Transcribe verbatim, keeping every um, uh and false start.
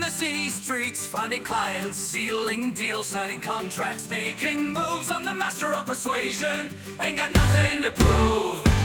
busy streets, finding clients, sealing deals, signing contracts, making moves. I'm the master of persuasion, ain't got nothing to prove.